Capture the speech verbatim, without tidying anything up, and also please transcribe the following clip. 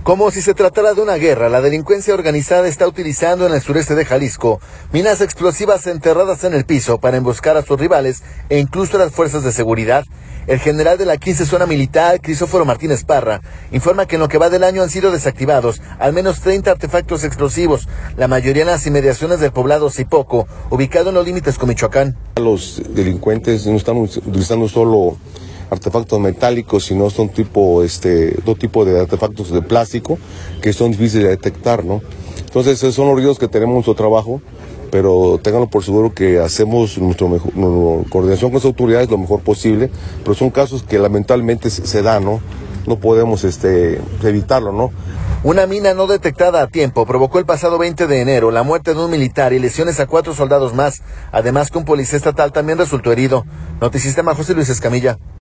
Como si se tratara de una guerra, la delincuencia organizada está utilizando en el sureste de Jalisco minas explosivas enterradas en el piso para emboscar a sus rivales e incluso a las fuerzas de seguridad. El general de la quince Zona Militar, Crisóforo Martínez Parra, informa que en lo que va del año han sido desactivados al menos treinta artefactos explosivos, la mayoría en las inmediaciones del poblado Zipoco, ubicado en los límites con Michoacán. Los delincuentes no están utilizando solo artefactos metálicos, sino son tipo, este, dos tipos de artefactos de plástico que son difíciles de detectar, ¿no? Entonces, esos son los riesgos que tenemos en nuestro trabajo, pero ténganlo por seguro que hacemos nuestro mejor, nuestra coordinación con las autoridades lo mejor posible, pero son casos que lamentablemente se, se dan, ¿no? No podemos este, evitarlo, ¿no? Una mina no detectada a tiempo provocó el pasado veinte de enero la muerte de un militar y lesiones a cuatro soldados más, además que un policía estatal también resultó herido. Notisistema, José Luis Escamilla.